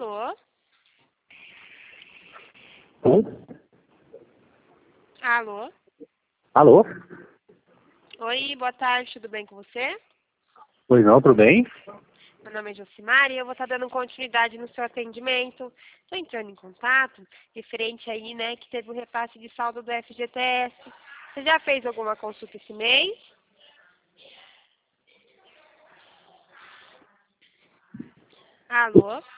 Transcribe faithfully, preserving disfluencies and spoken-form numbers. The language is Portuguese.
Alô? Oi? Alô? Alô? Oi, boa tarde, tudo bem com você? Pois não, tudo bem? Meu nome é Josimara e eu vou estar dando continuidade no seu atendimento. Estou entrando em contato, referente aí, né, que teve o repasse de saldo do F G T S. Você já fez alguma consulta esse mês? Alô?